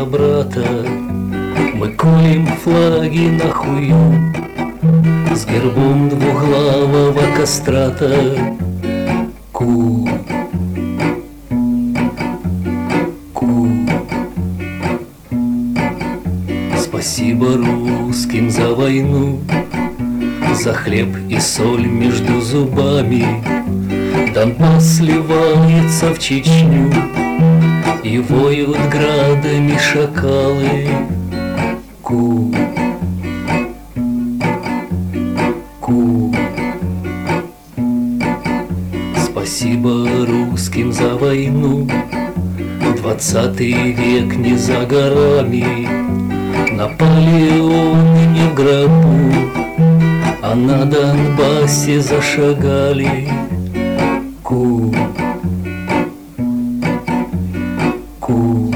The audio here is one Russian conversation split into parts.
за брата. Мы колем флаги на хую с гербом двуглавого кастрата. Ку, ку. Спасибо русским за войну, за хлеб и соль между зубами. Донбасс сливается в Чечню, и воют градами шакалы. Ку, ку. Спасибо русским за войну, 20 век не за горами. Наполеоны не в гробу, а на Донбассе зашагали. Ку, ку.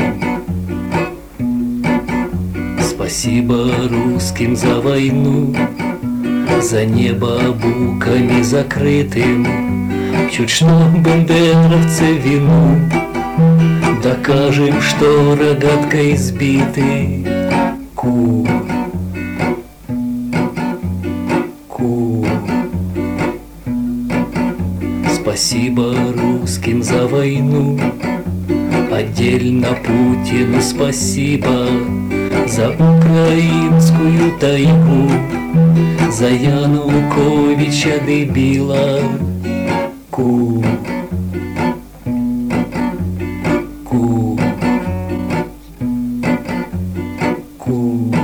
Спасибо русским за войну, за небо буками закрытым. Чуть что бендеровцы вину, докажем, что рогаткой сбиты. Ку, ку. Спасибо русским за войну, отдельно Путину спасибо за украинскую тайгу, за Януковича дебила. Ку, ку, ку.